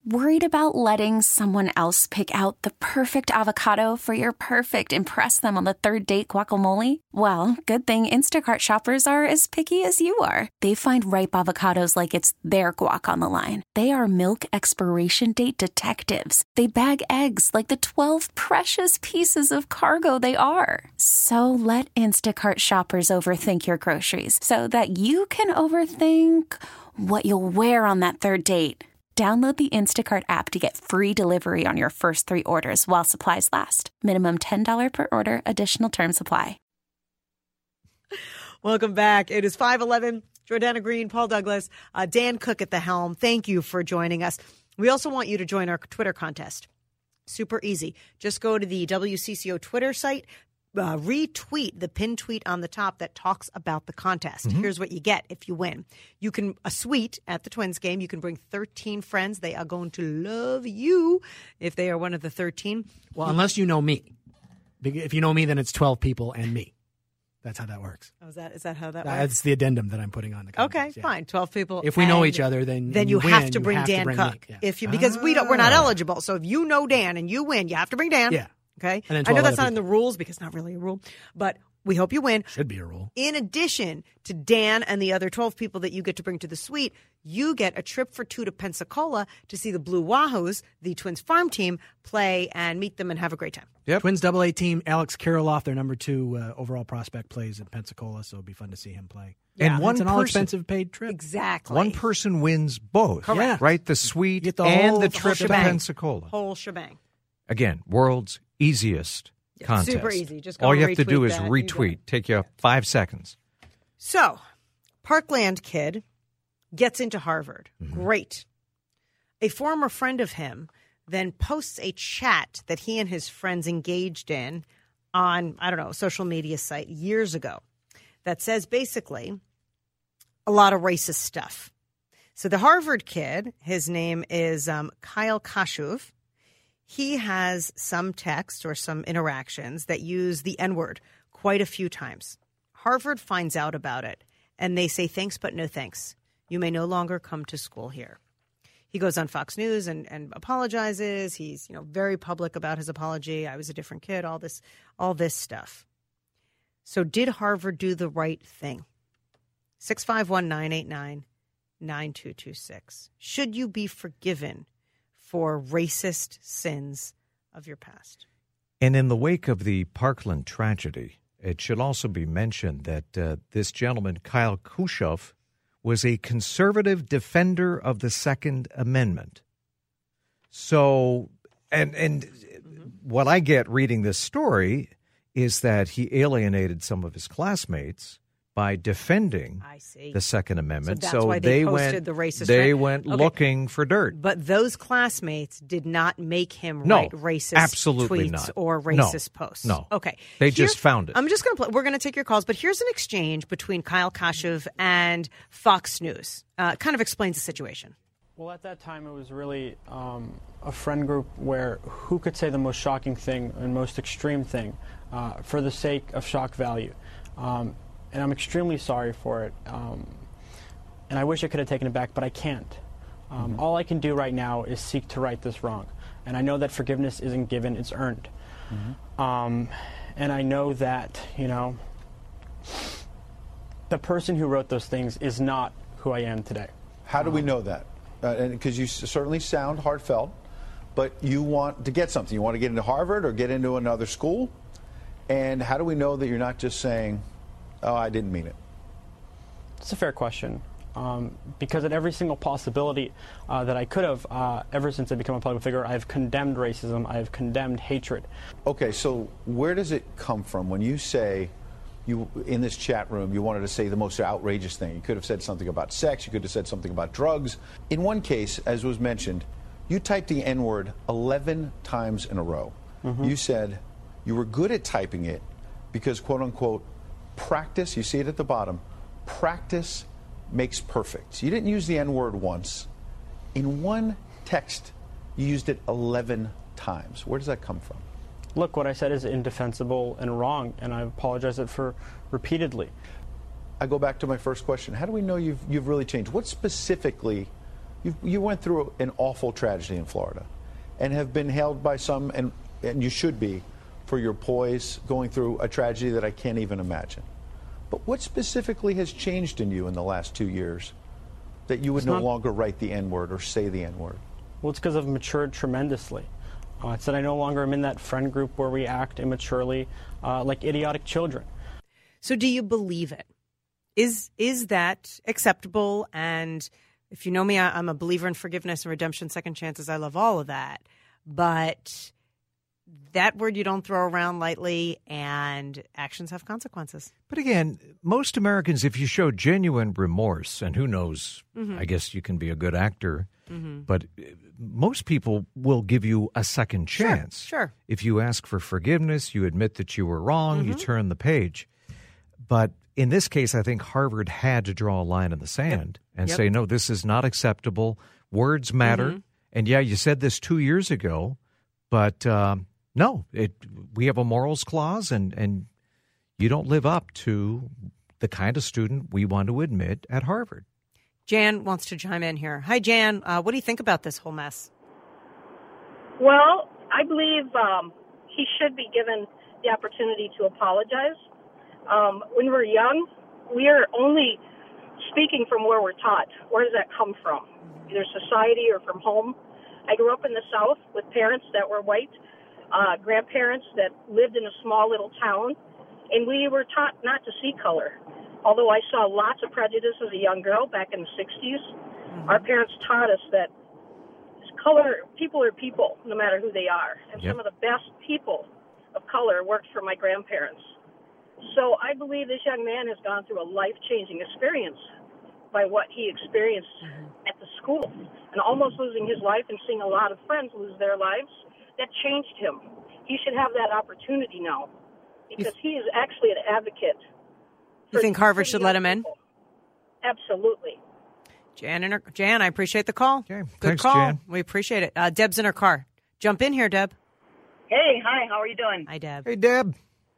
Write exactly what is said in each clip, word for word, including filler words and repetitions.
Worried about letting someone else pick out the perfect avocado for your perfect impress them on the third date guacamole? Well, good thing Instacart shoppers are as picky as you are. They find ripe avocados like it's their guac on the line. They are milk expiration date detectives. They bag eggs like the twelve precious pieces of cargo they are. So let Instacart shoppers overthink your groceries so that you can overthink what you'll wear on that third date. Download the Instacart app to get free delivery on your first three orders while supplies last. Minimum ten dollars per order. Additional terms apply. Welcome back. It is five eleven. Jordana Green, Paul Douglas, uh, Dan Cook at the helm. Thank you for joining us. We also want you to join our Twitter contest. Super easy. Just go to the W C C O Twitter site. Uh, retweet the pinned tweet on the top that talks about the contest. Mm-hmm. Here's what you get if you win. You can, a suite at the Twins game. You can bring thirteen friends. They are going to love you if they are one of the thirteen. Well, unless you know me. If you know me, then it's twelve people and me. That's how that works. Oh, is that is that how that That's works? the addendum that I'm putting on the contest. Okay, yeah. fine. twelve people. If we know each other, then then you, you have win, to bring have Dan to bring Cook. Yeah. If you because ah. we don't we're not eligible. So if you know Dan and you win, you have to bring Dan. Yeah. Okay. And then I know that's other not in the rules because it's not really a rule, but we hope you win. Should be a rule. In addition to Dan and the other twelve people that you get to bring to the suite, you get a trip for two to Pensacola to see the Blue Wahoos, the Twins farm team, play and meet them and have a great time. Yep. Twins double A team, Alex Kirilloff, their number two uh, overall prospect, plays in Pensacola, so it'll be fun to see him play. Yeah. And one it's an person, all-expensive paid trip. Exactly. One person wins both. Correct. Right? The suite the and whole- the the trip to shebang. Pensacola. Whole shebang. Again, world's easiest Yeah, contest. super easy. Just go All and you have to do retweet is that. You retweet. got it. Take you five seconds. So, Parkland kid gets into Harvard. Mm-hmm. Great. A former friend of him then posts a chat that he and his friends engaged in on, I don't know, a social media site years ago that says basically a lot of racist stuff. So the Harvard kid, his name is um, Kyle Kashuv. He has some text or some interactions that use the N-word quite a few times. Harvard finds out about it, and they say, thanks, but no thanks. You may no longer come to school here. He goes on Fox News and, and apologizes. He's, you know, very public about his apology. I was a different kid, all this, all this stuff. So did Harvard do the right thing? six five one, nine eight nine, nine two two six. Should you be forgiven for racist sins of your past? And in the wake of the Parkland tragedy, it should also be mentioned that uh, this gentleman, Kyle Kashuv, was a conservative defender of the Second Amendment. So, and and mm-hmm. what I get reading this story is that he alienated some of his classmates by defending I see. the Second Amendment. So that's why they posted went, the racist They rant. went Okay. looking for dirt. But those classmates did not make him No, write racist absolutely tweets not. or No, racist posts. no. Okay. They Here- just found it. I'm just going to play. We're going to take your calls, but here's an exchange between Kyle Kashuv and Fox News. Uh, kind of explains the situation. Well, at that time, it was really um, a friend group where who could say the most shocking thing and most extreme thing uh, for the sake of shock value. Um, and I'm extremely sorry for it. Um, and I wish I could have taken it back, but I can't. Um, mm-hmm. All I can do right now is seek to right this wrong. And I know that forgiveness isn't given, it's earned. Mm-hmm. Um, and I know that, you know, the person who wrote those things is not who I am today. How do we know that? Because uh, you certainly sound heartfelt, but you want to get something. You want to get into Harvard or get into another school? And how do we know that you're not just saying, oh, I didn't mean it? It's a fair question. Um, because at every single possibility uh, that I could have, uh, ever since I become a public figure, I've condemned racism, I've condemned hatred. Okay, so where does it come from when you say, you in this chat room, you wanted to say the most outrageous thing? You could have said something about sex, you could have said something about drugs. In one case, as was mentioned, you typed the N-word eleven times in a row. Mm-hmm. You said you were good at typing it because, quote unquote, practice, you see it at the bottom, practice makes perfect. You didn't use the N-word once. In one text, you used it eleven times. Where does that come from? Look, what I said is indefensible and wrong, and I apologize for repeatedly. I go back to my first question. How do we know you've, you've really changed? What specifically You, you went through an awful tragedy in Florida and have been hailed by some, and, and you should be, for your poise going through a tragedy that I can't even imagine. But what specifically has changed in you in the last two years that you would It's no not- longer write the N-word or say the N-word? Well, it's because I've matured tremendously. Uh, it's that I no longer am in that friend group where we act immaturely uh, like idiotic children. So do you believe it? Is is that acceptable? And if you know me, I, I'm a believer in forgiveness and redemption, second chances. I love all of that. But that word you don't throw around lightly, and actions have consequences. But again, most Americans, if you show genuine remorse, and who knows, mm-hmm. I guess you can be a good actor, mm-hmm. but most people will give you a second chance. Sure, sure. If you ask for forgiveness, you admit that you were wrong, mm-hmm. you turn the page. But in this case, I think Harvard had to draw a line in the sand yep. and yep. say, no, this is not acceptable. Words matter. Mm-hmm. And yeah, you said this two years ago, but um, no, it, we have a morals clause, and, and you don't live up to the kind of student we want to admit at Harvard. Jan wants to chime in here. Hi, Jan. Uh, what do you think about this whole mess? Well, I believe um, he should be given the opportunity to apologize. Um, when we're young, we are only speaking from where we're taught. Where does that come from? Either society or from home. I grew up in the South with parents that were white, uh, grandparents that lived in a small little town, and we were taught not to see color. Although I saw lots of prejudice as a young girl back in the sixties, mm-hmm. our parents taught us that color, people are people, no matter who they are. And yep. some of the best people of color worked for my grandparents. So I believe this young man has gone through a life-changing experience by what he experienced mm-hmm. at the school, and almost losing his life and seeing a lot of friends lose their lives. That changed him. He should have that opportunity now, because he is actually an advocate. You think Harvard should let him in? Absolutely. Jan, in her, Jan, I appreciate the call. Okay. Good Thanks, call. Jan. We appreciate it. Uh, Deb's in her car. Jump in here, Deb. Hey, hi, how are you doing? Hi, Deb. Hey, Deb.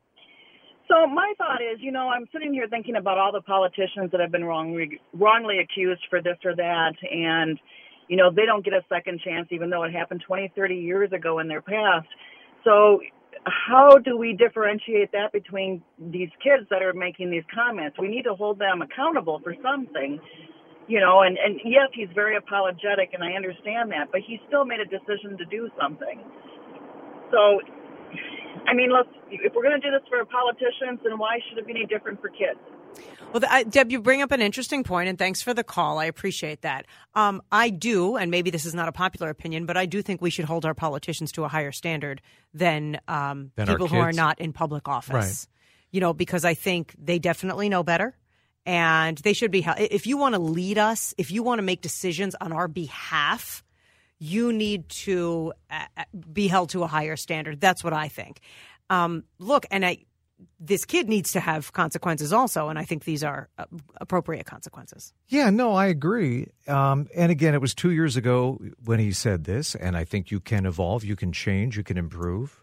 So my thought is, you know, I'm sitting here thinking about all the politicians that have been wrongly, wrongly accused for this or that, and, you know, they don't get a second chance even though it happened twenty, thirty years ago in their past. So how do we differentiate that between these kids that are making these comments? We need to hold them accountable for something, you know, and, and yes, he's very apologetic, and I understand that, but he still made a decision to do something. So, I mean, let's, if we're going to do this for politicians, then why should it be any different for kids? Well, the, uh, Deb, you bring up an interesting point, and thanks for the call. I appreciate that. Um, I do, and maybe this is not a popular opinion, but I do think we should hold our politicians to a higher standard than, um, than people who are not in public office. Right. You know, because I think they definitely know better, and they should be. If you want to lead us, if you want to make decisions on our behalf, you need to uh, be held to a higher standard. That's what I think. Um, look, and I. This kid needs to have consequences also, and I think these are uh, appropriate consequences. Yeah, no, I agree. Um, and again, it was two years ago when he said this, and I think you can evolve, you can change, you can improve.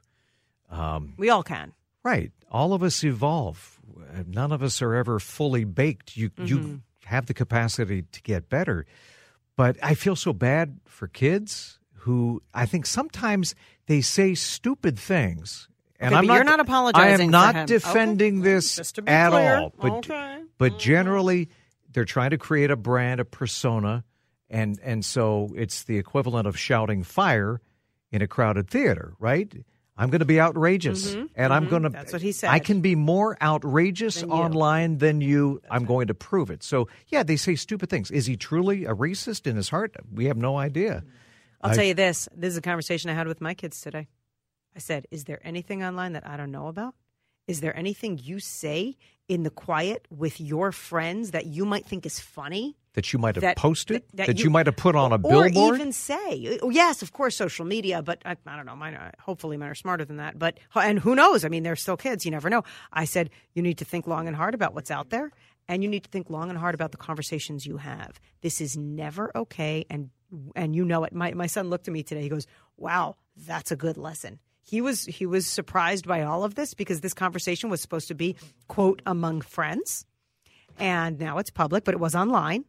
Um, we all can. Right. All of us evolve. None of us are ever fully baked. You mm-hmm. you have the capacity to get better. But I feel so bad for kids who I think sometimes they say stupid things. And okay, I'm but not, you're not apologizing I am not for him. defending okay. this Just to be at clear. all. But, okay. but generally, they're trying to create a brand, a persona, and, and so it's the equivalent of shouting fire in a crowded theater, right? I'm going to be outrageous, mm-hmm, and mm-hmm. I'm going to. That's what he said. I can be more outrageous than online than you. That's I'm right. going to prove it. So, yeah, they say stupid things. Is he truly a racist in his heart? We have no idea. I'll I, tell you this. This is a conversation I had with my kids today. I said, is there anything online that I don't know about? Is there anything you say in the quiet with your friends that you might think is funny? That you might have that, posted? That, that, that you, you might have put on a or billboard? Or even say. Yes, of course, social media, but I, I don't know. Mine are, hopefully mine are smarter than that. But and who knows? I mean, they're still kids. You never know. I said, you need to think long and hard about what's out there, and you need to think long and hard about the conversations you have. This is never okay, and and you know it. My, my son looked at me today. He goes, wow, that's a good lesson. He was he was surprised by all of this because this conversation was supposed to be, quote, among friends. And now it's public, but it was online.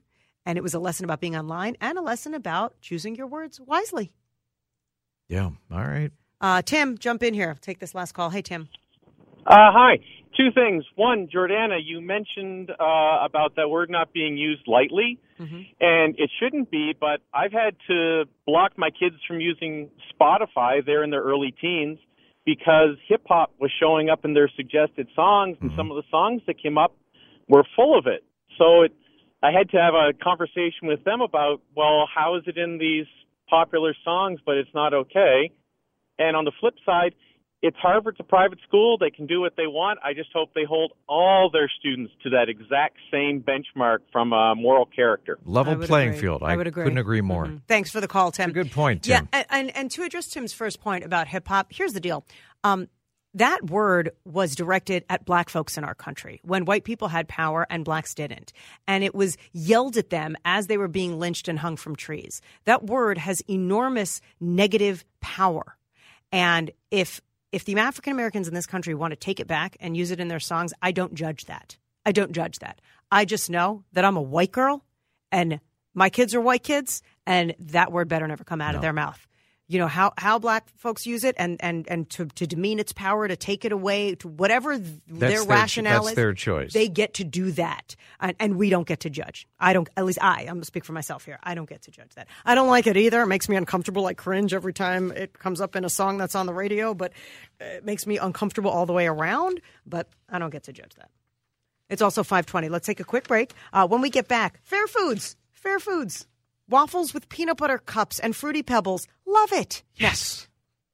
And it was a lesson about being online and a lesson about choosing your words wisely. Yeah. All right. Uh, Tim, jump in here. Take this last call. Hey, Tim. Uh, hi. Two things. One, Jordana, you mentioned uh, about that word not being used lightly, Mm-hmm. and it shouldn't be, but I've had to block my kids from using Spotify. They're in their early teens because hip-hop was showing up in their suggested songs, and Mm-hmm. some of the songs that came up were full of it. So it, I had to have a conversation with them about, well, how is it in these popular songs, but it's not okay? And on the flip side, it's Harvard's a private school. They can do what they want. I just hope they hold all their students to that exact same benchmark from uh, moral character. Level playing agree. field. I I, would agree. couldn't agree more. Mhm. Thanks for the call, Tim. Good point, Tim. Yeah, and, and, and to address Tim's first point about hip-hop, here's the deal. Um, that word was directed at black folks in our country when white people had power and blacks didn't. And it was yelled at them as they were being lynched and hung from trees. That word has enormous negative power. And if if the African Americans in this country want to take it back and use it in their songs, I don't judge that. I don't judge that. I just know that I'm a white girl and my kids are white kids, and that word better never come out No. of their mouth. You know, how, how black folks use it and, and, and to, to demean its power, to take it away, to whatever th- their their- rationale that's is. their choice. They get to do that. And, and we don't get to judge. I don't, at least I, I'm going to speak for myself here. I don't get to judge that. I don't like it either. It makes me uncomfortable. I cringe every time it comes up in a song that's on the radio, but it makes me uncomfortable all the way around. But I don't get to judge that. It's also five twenty. Let's take a quick break. Uh, when we get back, Fair Foods. Fair Foods. Waffles with peanut butter cups and Fruity Pebbles. Love it. Yes.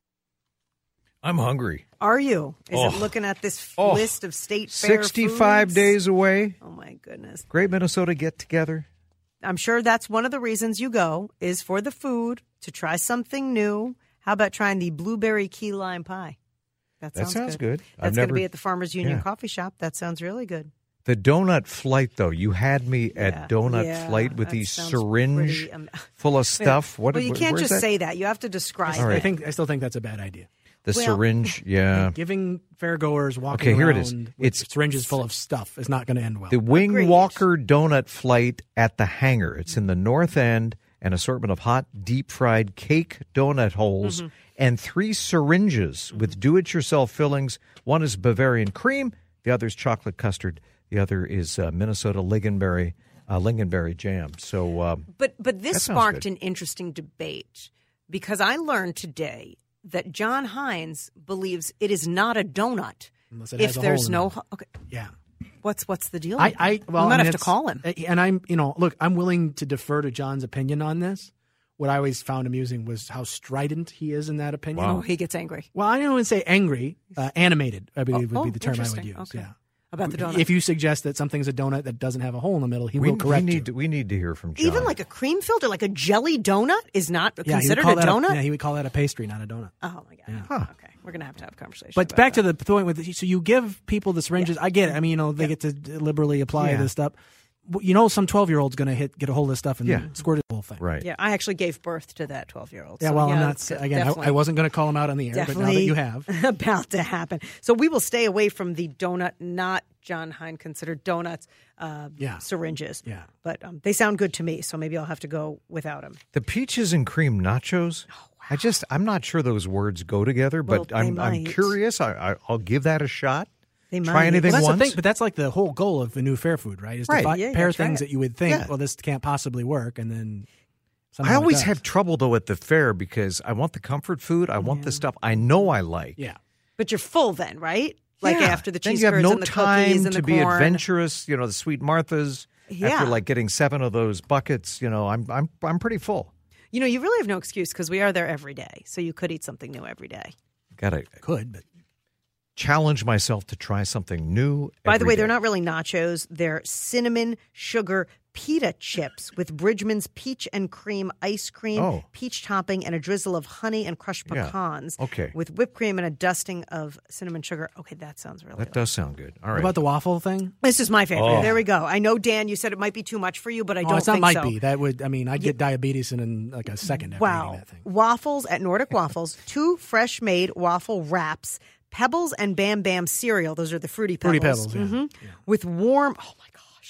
I'm hungry. Are you? Is Oh. it looking at this Oh. list of state fair sixty-five foods? days away. Oh, my goodness. Great Minnesota get together. I'm sure that's one of the reasons you go is for the food, to try something new. How about trying the blueberry key lime pie? That That sounds, sounds good. I've That's going to never- be at the Farmers Union Yeah. Coffee Shop. That sounds really good. The donut flight, though, you had me at Yeah. donut Yeah, flight with that these sounds syringe pretty, um, full of stuff. What? Well, you wh- can't where's just that? say that. You have to describe All it. right. I think I still think that's a bad idea. The Well- syringe, yeah. Giving fairgoers walking Okay, here it around is. with It's- syringes full of stuff is not going to end well. The Wing Agreed. Walker Donut Flight at the Hangar. It's in the north end, an assortment of hot, deep-fried cake donut holes, Mm-hmm. and three syringes with do-it-yourself fillings. One is Bavarian cream, the other is chocolate custard, the other is uh, Minnesota lingonberry, uh, lingonberry jam. So, uh, But but this That sounds sparked good. an interesting debate because I learned today that John Hines believes it is not a donut Unless it if has a there's hole in no. it. ho- Okay, Yeah. what's what's the deal? I, with I it? well, we might I mean, have to it's- call him. And I'm, you know, look, I'm willing to defer to John's opinion on this. What I always found amusing was how strident he is in that opinion. Oh, he gets angry Well, I don't want to say angry, uh, animated, I believe Oh, would be the term I would interesting. use. Okay. Yeah. about the donut. If you suggest that something's a donut that doesn't have a hole in the middle, he we, will correct we you. need to, we need to hear from John. Even like a cream filled or like a jelly donut is not yeah, he would considered call a that donut. yeah, he would call that a pastry, not a donut. Oh my god. Yeah. Huh. Okay, we're gonna have to have a conversation. But about back that. to the point with so you give people the syringes. I get it. I mean, you know, they get to liberally apply Yeah. this stuff. Well, you know, some twelve-year-old's going to hit get a hold of this stuff and Yeah. squirt it the whole thing. right. Yeah, I actually gave birth to that twelve-year-old. Yeah, so well, yeah, I'm not it's again. I, definitely- I wasn't going to call him out on the air, but now that you have, about to happen. So we will stay away from the donut, not John Hine considered donuts, uh, Yeah. syringes. Yeah. But um, they sound good to me, so maybe I'll have to go without them. The peaches and cream nachos. I just I'm not sure those words go together, Well, but they I'm I'm might. curious. I, I I'll give that a shot. They Try might. anything well, that's once. the thing. But that's like the whole goal of the new fair food, right? Is to Right. fi- Yeah, you pair gotta try things it. that you would think, Yeah. well, this can't possibly work, and then somehow I it always does. have trouble though at the fair because I want the comfort food. I want the stuff I know I like. yeah. But you're full then, right? Like Yeah. after the then cheese you have curds no and the time cookies and to the be corn. adventurous. You know, the sweet Marthas. Yeah. After like getting seven of those buckets, you know, I'm I'm I'm pretty full. You know, you really have no excuse because we are there every day. So you could eat something new every day. Got to Could, but challenge myself to try something new. By the every way, day. they're not really nachos. They're cinnamon sugar pita chips with Bridgman's peach and cream ice cream, Oh. peach topping, and a drizzle of honey and crushed Yeah. pecans. Okay. With whipped cream and a dusting of cinnamon sugar. Okay, that sounds really That good. does sound good. All right. what about the waffle thing? This is my favorite. Oh. There we go. I know, Dan, you said it might be too much for you, but I Oh, don't it's not think might so. be. That would. I mean, I'd get diabetes in, in like a second after Wow. eating that thing. Waffles at Nordic Waffles, two fresh made waffle wraps, Pebbles and Bam Bam cereal. Those are the Fruity Pebbles. Fruity Pebbles, yeah. Mhm. With warm, oh my gosh,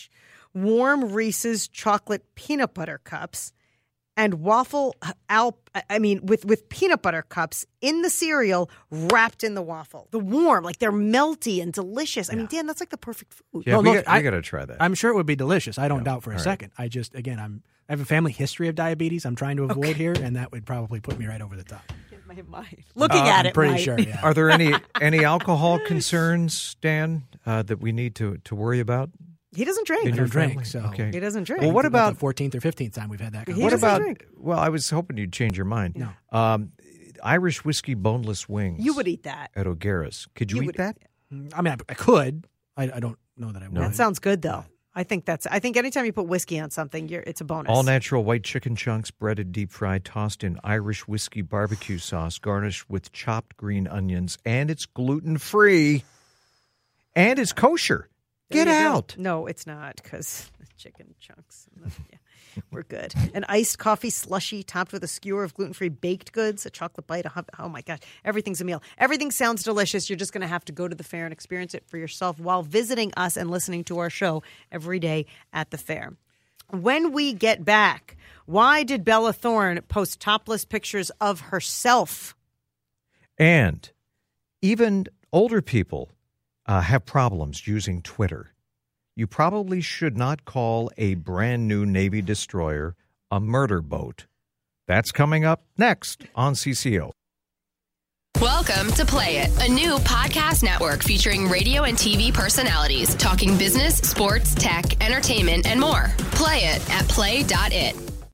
warm Reese's chocolate peanut butter cups, and waffle al I mean with with peanut butter cups in the cereal wrapped in the waffle. The warm, like they're melty and delicious. I mean, Dan, that's like the perfect food. Yeah, No, we, look, got, we I- got to try that. I'm sure it would be delicious. I don't Yeah. doubt for a All right. second. I just, again, I'm I have a family history of diabetes I'm trying to avoid here, and that would probably put me right over the top. My mind. Looking Uh, at I'm it, pretty might. sure. Yeah. Are there any any alcohol concerns, Dan, uh, that we need to, to worry about? He doesn't drink. In I your don't drink, family? so Okay. He doesn't drink. Well, what It's about about the fourteenth or fifteenth time we've had that He conversation? what doesn't about? drink. Well, I was hoping you'd change your mind. No. Um, Irish whiskey boneless wings. You would eat that. at O'Gara's. Could you, You eat would- that? I mean, I, I could. I, I don't know that I would. No. That sounds good, though. I think that's. I think anytime you put whiskey on something, you're, it's a bonus. All natural white chicken chunks, breaded, deep fried, tossed in Irish whiskey barbecue sauce, garnished with chopped green onions, and it's gluten free, and it's kosher. There Get you go. out! No, it's not because chicken chunks. Yeah, we're good. An iced coffee slushy topped with a skewer of gluten-free baked goods, a chocolate bite. A hub- oh my gosh, everything's a meal. Everything sounds delicious. You're just going to have to go to the fair and experience it for yourself while visiting us and listening to our show every day at the fair. When we get back, why did Bella Thorne post topless pictures of herself? And even older people uh, have problems using Twitter. You probably should not call a brand new Navy destroyer a murder boat. That's coming up next on C C O. Welcome to Play It, a new podcast network featuring radio and T V personalities talking business, sports, tech, entertainment, and more. Play it at play dot it.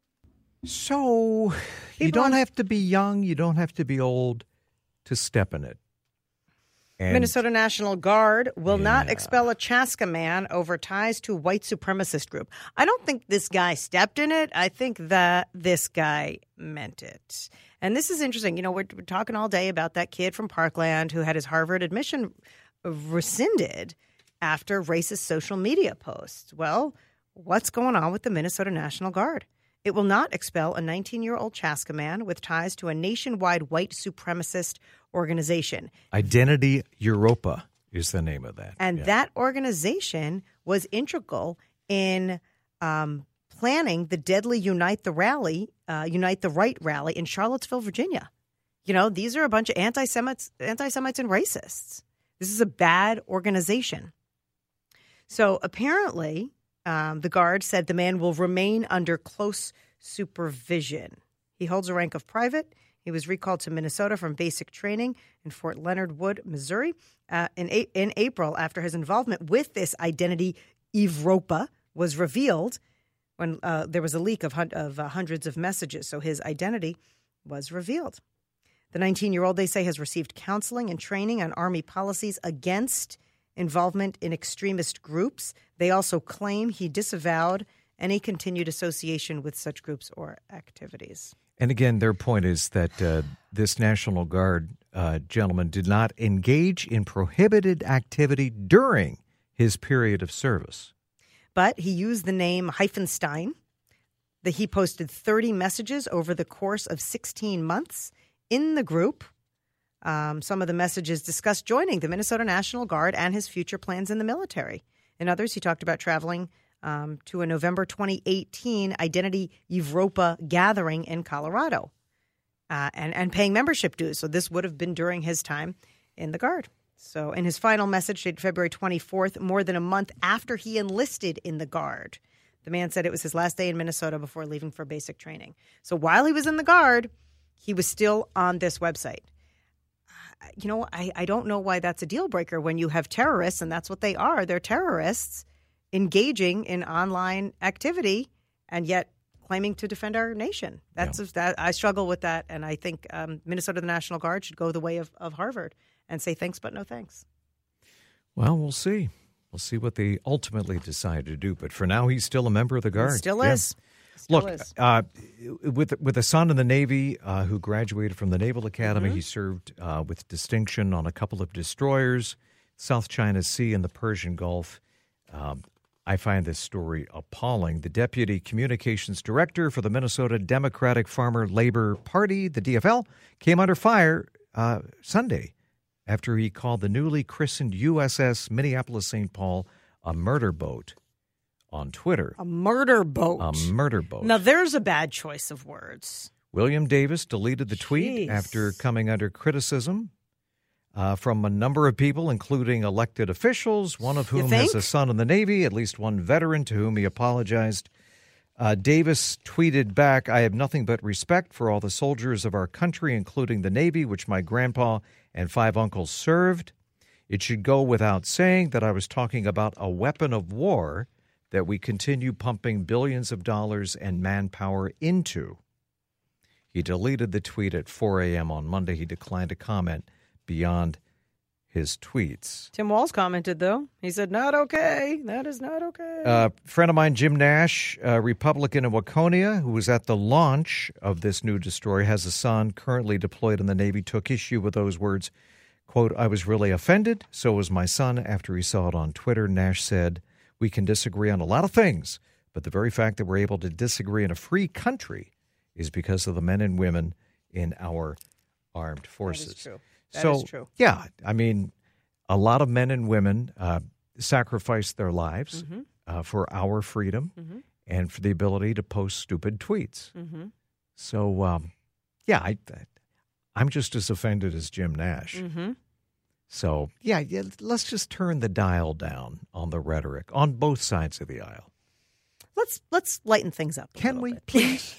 So you People don't on- have to be young, you don't have to be old to step in it. And Minnesota National Guard will not Yeah. expel a Chaska man over ties to a white supremacist group. I don't think this guy stepped in it. I think that this guy meant it. And this is interesting. You know, we're, we're talking all day about that kid from Parkland who had his Harvard admission rescinded after racist social media posts. Well, what's going on with the Minnesota National Guard? It will not expel a nineteen-year-old Chaska man with ties to a nationwide white supremacist organization. Identity Europa is the name of that. And Yeah. that organization was integral in um, planning the deadly Unite the Rally, uh, Unite the Right rally in Charlottesville, Virginia. You know, these are a bunch of anti-Semites, anti-Semites and racists. This is a bad organization. So apparently, um, the Guard said the man will remain under close supervision. He holds a rank of private. He was recalled to Minnesota from basic training in Fort Leonard Wood, Missouri, uh, in, a- in April after his involvement with this identity Evropa was revealed when uh, there was a leak of, hun- of uh, hundreds of messages. So his identity was revealed. The nineteen-year-old, they say, has received counseling and training on Army policies against involvement in extremist groups. They also claim he disavowed any continued association with such groups or activities. And again, their point is that uh, this National Guard uh, gentleman did not engage in prohibited activity during his period of service. But he used the name Hyphenstein. That he posted thirty messages over the course of sixteen months in the group. Um, some of the messages discussed joining the Minnesota National Guard and his future plans in the military. In others, he talked about traveling um, to a November twenty eighteen Identity Evropa gathering in Colorado uh, and, and paying membership dues. So this would have been during his time in the Guard. So in his final message dated February twenty-fourth, more than a month after he enlisted in the Guard, the man said it was his last day in Minnesota before leaving for basic training. So while he was in the Guard, he was still on this website. Uh, you know, I, I don't know why that's a deal breaker when you have terrorists, and that's what they are. They're terrorists engaging in online activity and yet claiming to defend our nation. That's Yeah. that I struggle with that, and I think um, Minnesota the National Guard should go the way of, of Harvard and say thanks but no thanks. Well, we'll see. We'll see what they ultimately decide to do. But for now, he's still a member of the Guard. It still Yeah. is. Still Look, is. uh, with with a son in the Navy uh, who graduated from the Naval Academy, Mm-hmm. he served uh, with distinction on a couple of destroyers, South China Sea and the Persian Gulf. Um, I find this story appalling. The Deputy Communications Director for the Minnesota Democratic Farmer Labor Party, the D F L, came under fire uh, Sunday after he called the newly christened U S S Minneapolis Saint Paul a murder boat. on Twitter. A murder boat. A murder boat. Now, there's a bad choice of words. William Davis deleted the tweet Jeez. after coming under criticism uh, from a number of people, including elected officials, one of You whom has think? a son in the Navy, at least one veteran to whom he apologized. Uh, Davis tweeted back, I have nothing but respect for all the soldiers of our country, including the Navy, which my grandpa and five uncles served. It should go without saying that I was talking about a weapon of war that we continue pumping billions of dollars and manpower into. He deleted the tweet at four a.m. on Monday. He declined to comment beyond his tweets. Tim Walz commented, though. He said, not okay. That is not okay. A uh, friend of mine, Jim Nash, a Republican in Waconia, who was at the launch of this new destroyer, has a son currently deployed in the Navy, took issue with those words. Quote, I was really offended. So was my son after he saw it on Twitter. Nash said, we can disagree on a lot of things, but the very fact that we're able to disagree in a free country is because of the men and women in our armed forces. That is true. That so, is true. Yeah, I mean, a lot of men and women uh, sacrifice their lives Mm-hmm. uh, for our freedom Mm-hmm. and for the ability to post stupid tweets. Mm-hmm. So, um, yeah, I, I'm just as offended as Jim Nash. Mm-hmm. So, yeah, yeah, let's just turn the dial down on the rhetoric on both sides of the aisle. Let's let's lighten things up. A Can little we, bit. please?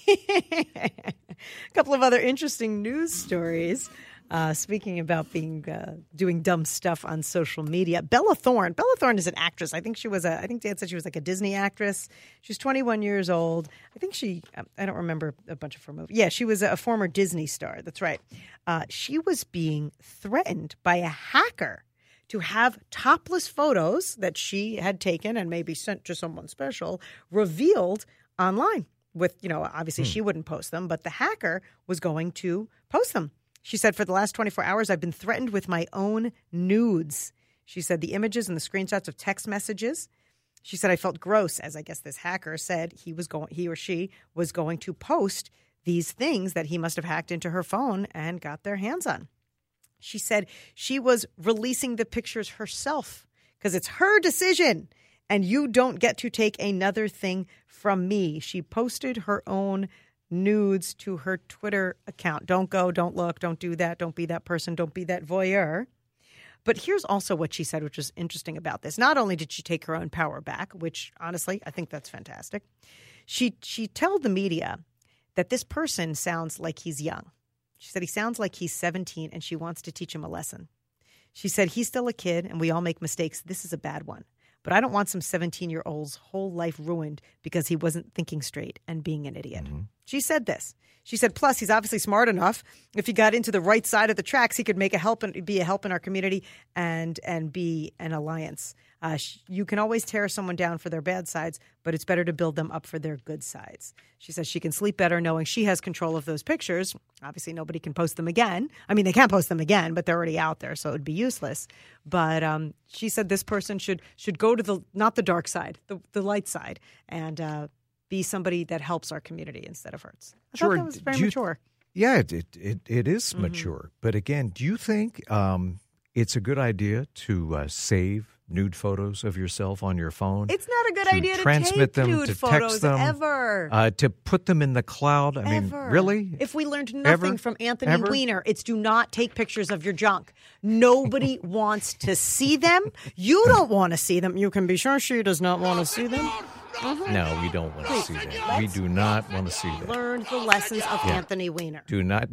A couple of other interesting news stories. Uh, speaking about being uh, doing dumb stuff on social media, Bella Thorne. Bella Thorne is an actress. I think she was a. I think Dad said she was like a Disney actress. She's twenty-one years old. I think she. I don't remember a bunch of her movies. Yeah, she was a former Disney star. That's right. Uh, she was being threatened by a hacker to have topless photos that she had taken and maybe sent to someone special revealed online. With, you know, obviously Hmm. she wouldn't post them, but the hacker was going to post them. She said, for the last twenty-four hours, I've been threatened with my own nudes. She said the images and the screenshots of text messages. She said, I felt gross, as I guess this hacker said he was going, he or she was going to post these things that he must have hacked into her phone and got their hands on. She said she was releasing the pictures herself because it's her decision and you don't get to take another thing from me. She posted her own nudes to her Twitter account. Don't go, don't look, don't do that, don't be that person, don't be that voyeur. But here's also what she said, which is interesting about this. Not only did she take her own power back, which honestly, I think that's fantastic. She she told the media that this person sounds like he's young. She said he sounds like he's seventeen and she wants to teach him a lesson. She said he's still a kid and we all make mistakes. This is a bad one. But I don't want some seventeen-year-old's whole life ruined because he wasn't thinking straight and being an idiot. Mm-hmm. She said this. She said, plus, he's obviously smart enough. If he got into the right side of the tracks, he could make a help and be a help in our community and and be an alliance. Uh, sh- you can always tear someone down for their bad sides, but it's better to build them up for their good sides. She says she can sleep better knowing she has control of those pictures. Obviously, nobody can post them again. I mean, they can't post them again, but they're already out there, so it would be useless. But um, she said this person should should go to the not the dark side, the, the light side, and uh, be somebody that helps our community instead of hurts. I Sure. thought that was very Do you- mature. Yeah, it it, it, it is Mm-hmm. mature. But again, do you think um, it's a good idea to uh, save nude photos of yourself on your phone? It's not a good to idea to transmit take them, nude to photos text them, ever. Uh, to put them in the cloud. I mean, Ever. really? If we learned nothing Ever? from Anthony Ever? Weiner, it's do not take pictures of your junk. Nobody wants to see them. You don't want to see them. You can be sure she does not want to see them. Mhm. No, we don't want to see that. We do not want to see that. Learn the lessons of Yeah. Anthony Weiner. Do not.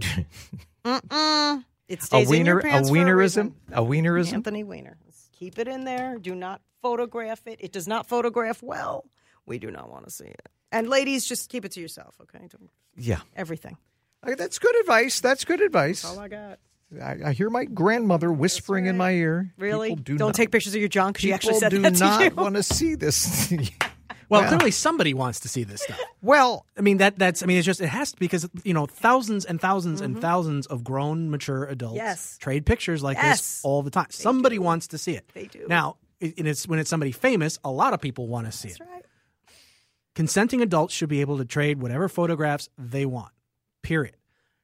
Mm-mm. It a stays in wiener, your a pants for a wienerism, reason. a wienerism. Anthony Weiner. Keep it in there. Do not photograph it. It does not photograph well. We do not want to see it. And ladies, just keep it to yourself, okay? Don't, Yeah, everything. Uh, that's good advice. That's good advice. That's all I got. I, I hear my grandmother whispering in my ear. Really? People do Don't not, take pictures of your junk. She actually people said do that to not you. want to see this. Well, Wow. clearly somebody wants to see this stuff. Well, I mean that that's I mean it's just it has to because you know thousands and 1000s Mm-hmm. and thousands of grown mature adults Yes. trade pictures like Yes. this all the time. Somebody wants to see it. They do. Now, it, and it's when it's somebody famous, a lot of people want to see That's it. right. Consenting adults should be able to trade whatever photographs they want. Period.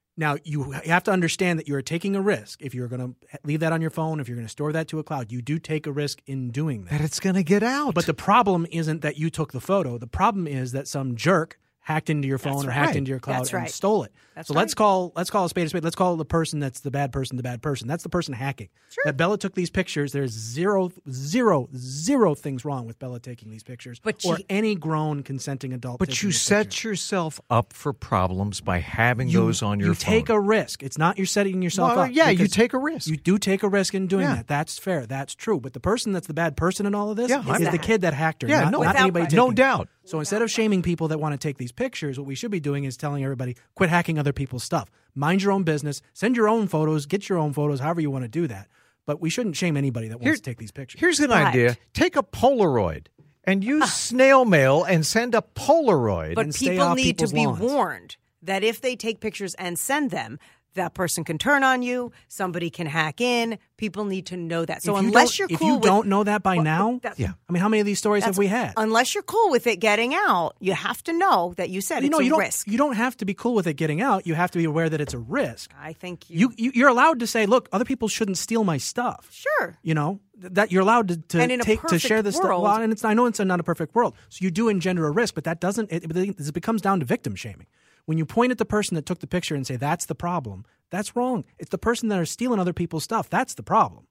Now, you have to understand that you are taking a risk. If you're going to leave that on your phone, if you're going to store that to a cloud, you do take a risk in doing that. That it's going to get out. But the problem isn't that you took the photo. The problem is that some jerk hacked into your phone That's or right. hacked into your cloud That's and right. stole it. That's so right. let's call let's call a spade a spade. Let's call the person that's the bad person the bad person. That's the person hacking. Sure. That Bella took these pictures. There's zero, zero, zero things wrong with Bella taking these pictures, But or she- any grown consenting adult. But taking you these set pictures. yourself up for problems by having You- those on your you phone. take a risk. It's not you're setting yourself Well, up. yeah, you because take a risk. You do take a risk in doing Yeah. that. That's fair. That's true. But the person that's the bad person in all of this Yeah, is I'm- the kid that hacked her. Yeah, not, no- not Without anybody question. taking No doubt. So instead of shaming people that want to take these pictures, what we should be doing is telling everybody, quit hacking other people's stuff. Mind your own business. Send your own photos. Get your own photos, however you want to do that. But we shouldn't shame anybody that wants Here- to take these pictures. Here's an But- idea. Take a Polaroid and use snail mail and send a Polaroid. But and stay people off need to people's be lawns. warned that if they take pictures and send them, that person can turn on you. Somebody can hack in. People need to know that. So If you unless don't- you're if cool you with, don't know that by Well, now, that's- Yeah. I mean, how many of these stories have that's- we had? Unless you're cool with it getting out, you have to know that you said you it's know, a you don't, risk. You don't have to be cool with it getting out. You have to be aware that it's a risk. I think you, You, you you're allowed to say, look, other people shouldn't steal my stuff. sure. You know th- that you're allowed to, to And in a take to share perfect this stuff. world- Well, and it's I know it's not a perfect world, so you do engender a risk, but that doesn't. It, it becomes down to victim shaming. When you point at the person that took the picture and say that's the problem, that's wrong. It's the person that are stealing other people's stuff. That's the problem.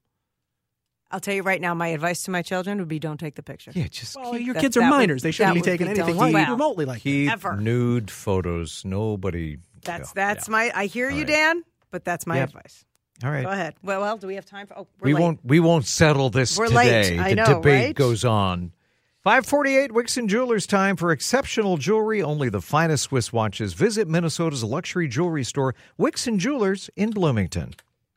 I'll tell you right now, my advice to my children would be don't take the picture. yeah, just Well, keep, your that- kids are that would- minors. They shouldn't that be would taking be anything don't- even Well, remotely like that. keep ever. nude photos. Nobody. That's yeah, that's yeah. my. I hear you, right. Dan, but that's my Yep. advice. All right. Go ahead. Well, well, do we have time for? Oh, we're We late. won't. We won't settle this We're late. today. I the know, debate right? goes on. five forty-eight Wixon Jewelers time for exceptional jewelry. Only the finest Swiss watches. Visit Minnesota's luxury jewelry store, Wixon Jewelers in Bloomington.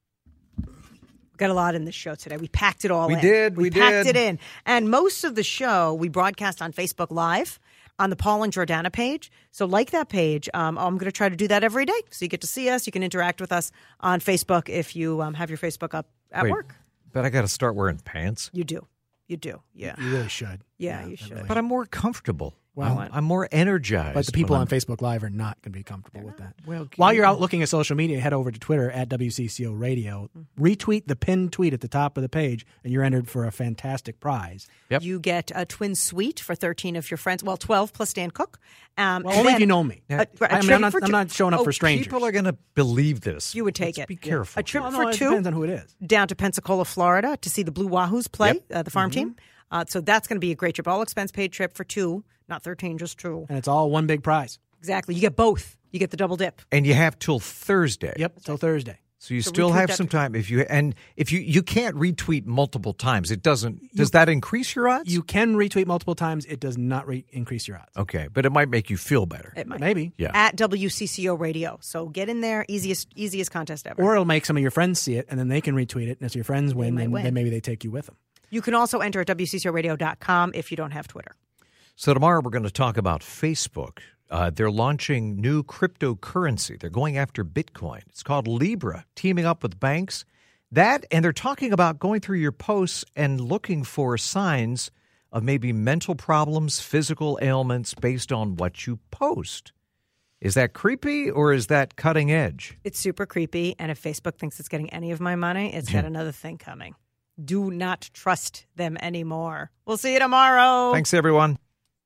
Got a lot in this show today. We packed it all We in. did, we packed did. it in. And most of the show we broadcast on Facebook Live on the Paul and Jordana page. So like that page. Um, I'm going to try to do that every day. So you get to see us. You can interact with us on Facebook if you um, have your Facebook up at Wait, work. But I got to start wearing pants. You do. You do. Yeah. You really should. Yeah, you that should. really- But I'm more comfortable. Well, I'm, I'm more energized. But the people when on I'm- Facebook Live are not going to be comfortable with that. Well, While you're out looking at social media, head over to Twitter at W C C O Radio. Retweet the pinned tweet at the top of the page, and you're entered for a fantastic prize. Yep. You get a twin suite for thirteen of your friends. Well, twelve plus Dan Cook. Um, Well, and only then if you know me. a- a I mean, trip I'm not, for I'm two- not showing up Oh, for strangers. People are going to believe this. You would take Let's it. Be Yeah. careful. A trip here. Well, for no, it two. depends on who it is. Down to Pensacola, Florida, to see the Blue Wahoos play, Yep. uh, the farm team. Uh, so that's going to be a great trip. All expense paid trip for two, not thirteen, just two. And it's all one big prize. Exactly. You get both. You get the double dip. And you have till Thursday. Yep, till Thursday. So you So still retweet have that some to- time if you and if you you can't retweet multiple times. It doesn't. Does that increase your odds? You can retweet multiple times. It does not re- increase your odds. okay, but it might make you feel better. It might. Maybe. Yeah. At W C C O Radio. So get in there. Easiest easiest contest ever. Or it'll make some of your friends see it, and then they can retweet it. And if your friends win, might then, win. then maybe they take you with them. You can also enter at W C C O radio dot com if you don't have Twitter. So tomorrow we're going to talk about Facebook. Uh, they're launching new cryptocurrency. They're going after Bitcoin. It's called Libra, teaming up with banks. That, and they're talking about going through your posts and looking for signs of maybe mental problems, physical ailments based on what you post. Is that creepy or is that cutting edge? It's super creepy. And if Facebook thinks it's getting any of my money, it's got another thing coming. Do not trust them anymore. We'll see you tomorrow. Thanks, everyone.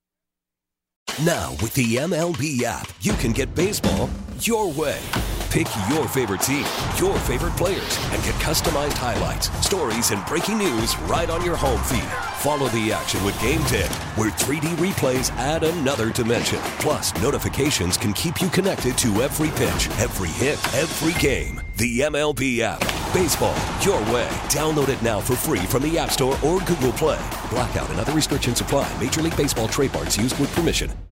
Now, with the M L B app, you can get baseball your way. Pick your favorite team, your favorite players, and get customized highlights, stories, and breaking news right on your home feed. Follow the action with Game ten, where three D replays add another dimension. Plus, notifications can keep you connected to every pitch, every hit, every game. The M L B app. Baseball your way. Download it now for free from the App Store or Google Play. Blackout and other restrictions apply. Major League Baseball trademarks used with permission.